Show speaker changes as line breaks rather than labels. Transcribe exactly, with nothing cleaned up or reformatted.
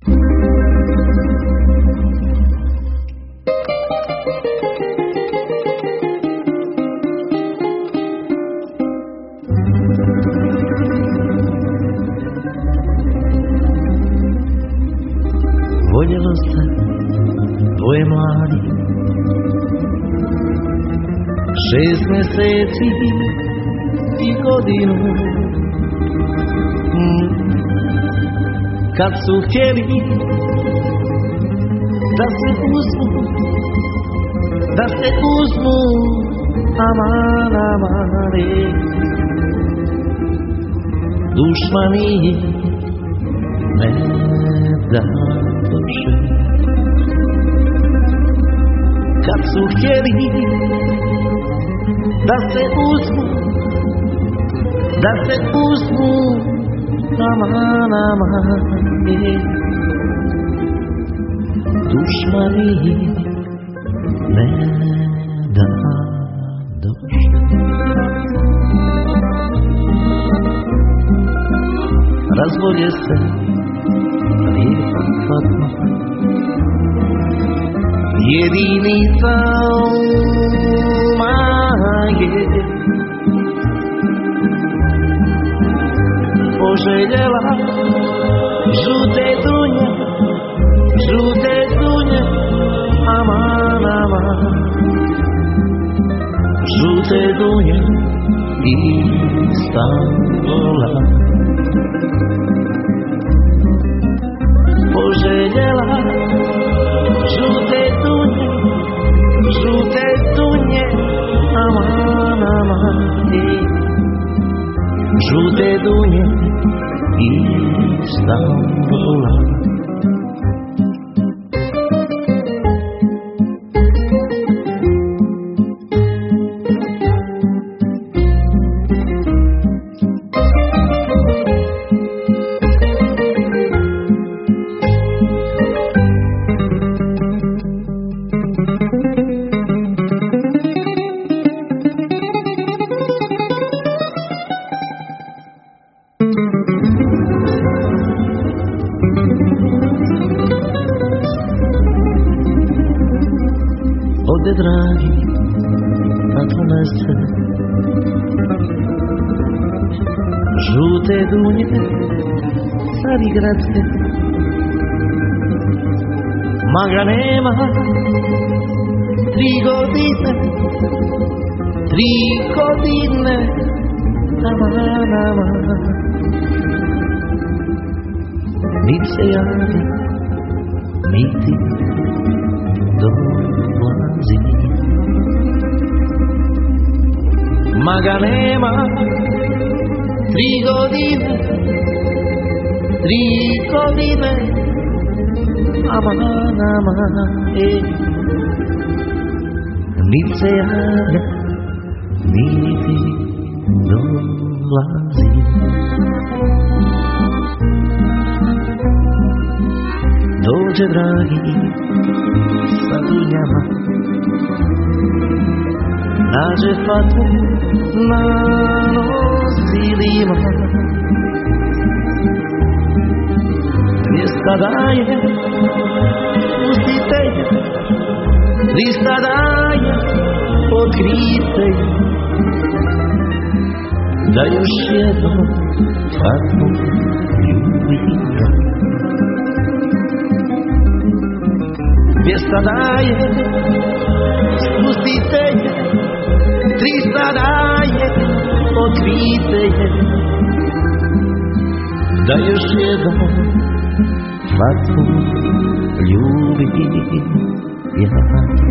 Voljelo se dvoje mladi, šest mjeseci i godinu. Kad su htjeli da se uzmu, da se uzmu, aman, amane, dušmani ne dadoše. Kad su htjeli da se uzmu, da se uzmu, aman, amane, dušmani ne dadoše. Razbolje se lijepa Fatma, jedinica umage, poželjela žute dunje, žute dunje, aman, aman, žute dunje Istanbula. Poželjela žute dunje, žute dunje, aman, aman, žute dunje Istanbula. Ode dragi patromesce, žute dunje Carigradske, maga nema tri godine, tri godine, aman, aman, nit se javi, niti dolazi. Maga nema tri godine, tri godine, aman, aman, ej, nit se javlja, niti dolazi. Dođe dragi sa dunjama, nađe Fatmu na nosilima, dvijesta daje, pustite je, trista daje, otkrite je, da još jednom Fatmu ljubite. Dvijesta daje, spustite je, trista daje, otkrite je, da još jednom Fatmu ljubim ja.